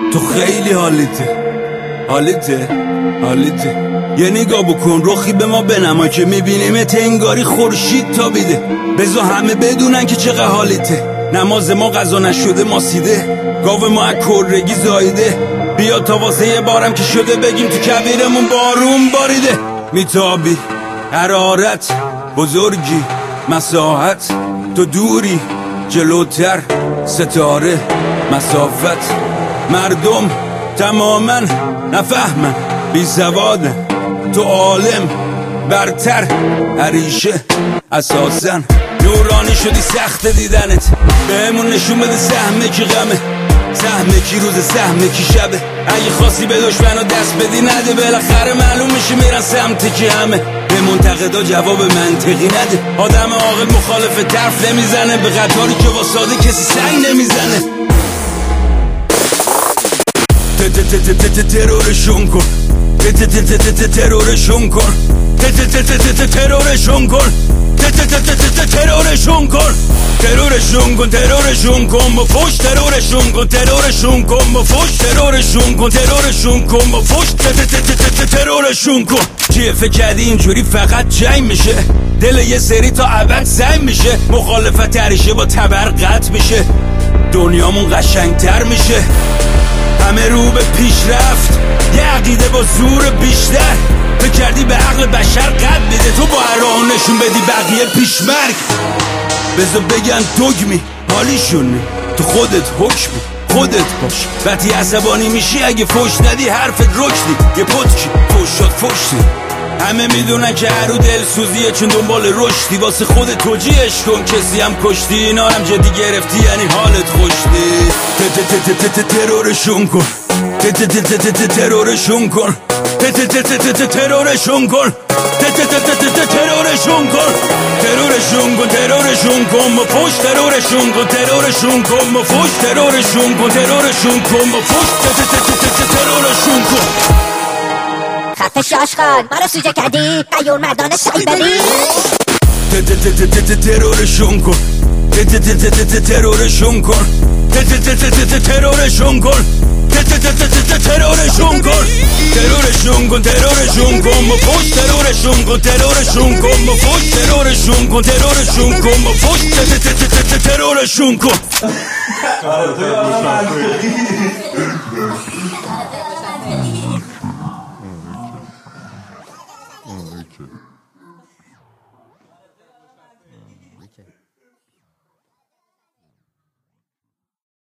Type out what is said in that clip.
تو خیلی حالیته یه نگاه بکن رخی به ما بنما که میبینیمت انگاری خورشید تابیده. بذار همه بدونن که چقدر حالیته. نماز ما قضا نشده ماسیده، گاو ما از کرگی زایده. بیا تا واسه یه بارم که شده بگیم تو کبیرمون بارون باریده. میتابی حرارت بزرگی مساحت، تو دوری جلوتر ستاره مسافت. مردم تماما نفهمن بی سوادن، تو عالم برتر هریشه اساسن. نورانی شدی سخت دیدنت، بهمون نشون بده سهمه کی غمه، سهمه کی روز سهمه کی شبه. اگه خواستی به دشمنو دست بدی نده، بالاخره معلوم میشه میرن سمت کی همه. به منتقدا جواب منطقی نده، آدم عاقل مخالف طرف نمیزنه، به قطاری که واساده کسی سنگ نمیزنه. ترورشون کن، ترورشون کن، ترورشون کن، ترورشون کن، ترورشون کن، ترورشون کن با فوش، ترورشون کن، ترورشون کن با فوش، ترورشون کن، ترورشون کن با فوش، ترورشون کن. چیه فکر کردی اینجوری فقط جنگ میشه؟ دل یه سری تا ابد سنگ میشه، مخالفت هریشه با تبر قطع میشه، دنیامون قشنگتر میشه. همه رو به پیشرفت، یه عقیده با زور بیشتر. فکر کردی به عقل بشر قد میده، تو با هر راه نشون بدی بقیه پیشمرگ. بذار بگن دگمی حالیشونه، تو خودت حکمی خودت باش. وقتی عصبانی میشی اگه فوش ندی حرفت رکدی، یه پتکی فوش شد فوشتی. همه میدونن که هرو دلسوزیه چون دنبال رشدی، واسه خودت توجیهش کن کسی هم کشتی. اینا هم جدی گرفتی یعنی حالت خوشتی. ترورشون کن، ترورشون کن، ترورشون کن، ترورشون کن، ترورشون کن، ترورشون کن با فوش، ترورشون کن، ترورشون کن با فوش، ترورشون کن، ترورشون کن با فوش، ترورشون کن. خفش آشغال ما رو سوجه کردی، قیور مردانه سعی ببین. ترورشون کن، ترورشون کن، ترورشون کن، ترورشون کن، ترورشون کن، ترورشون کن با فوش، ترورشون کن، ترورشون کن با فوش، ترورشون کن، ترورشون کن با فوش، ترورشون کن. Okay.